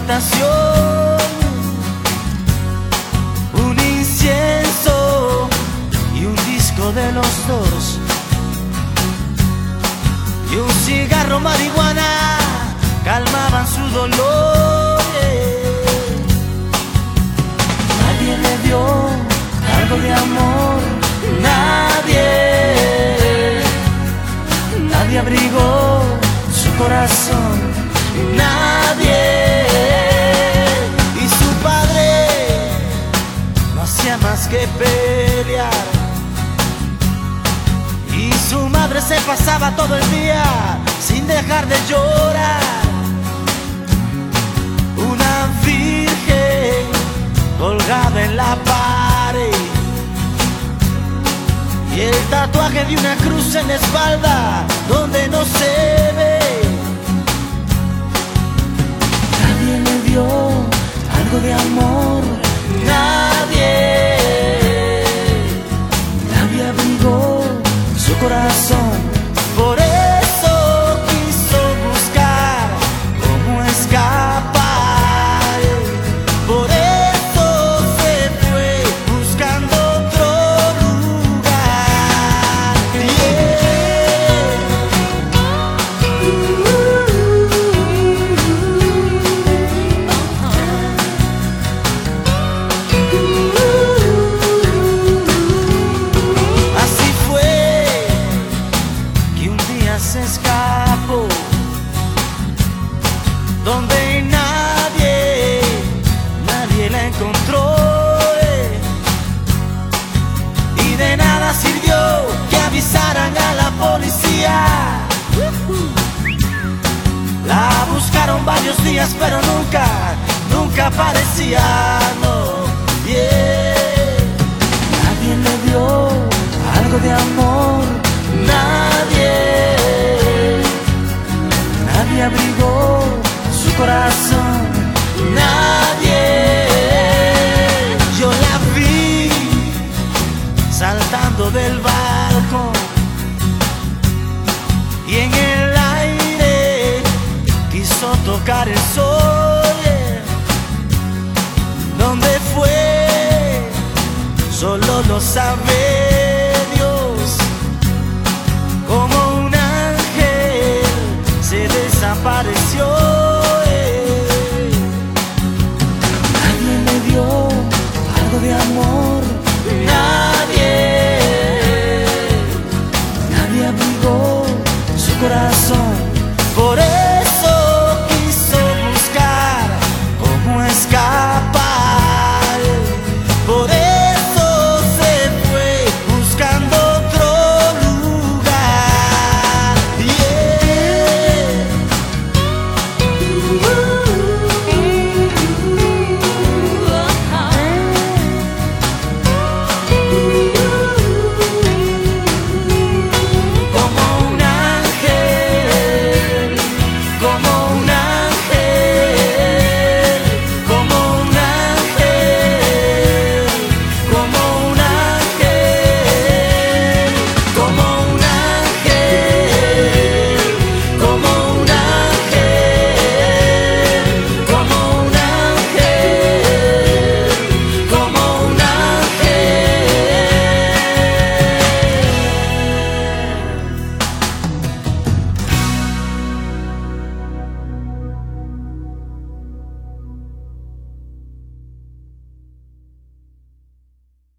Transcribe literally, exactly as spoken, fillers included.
habitación un incienso y un disco de los dos y un cigarro marihuana calmaban su dolor. Nadie le dio algo de amor, nadie, nadie abrigó su corazón, nadie. Y su padre no hacía más que pelear y su madre se pasaba todo el día sin dejar de llorar. Una virgen colgada en la pared y el tatuaje de una cruz en la espalda donde no se ve. Nadie le dio algo de amor, nadie, nadie abrigó su corazón. Por eso quiso buscar cómo escapar, por eso se fue buscando otro lugar. Así fue que un día se escapó donde nadie, nadie la encontró, eh. Y de nada sirvió que avisaran a la policía. La buscaron varios días pero nunca, nunca aparecía, no, yeah. Nadie le dio algo de amor, nadie, nadie abrigó su corazón, nadie. Yo la vi saltando del balcón y en el aire quiso tocar el sol, yeah. ¿Dónde fue? Solo lo sabe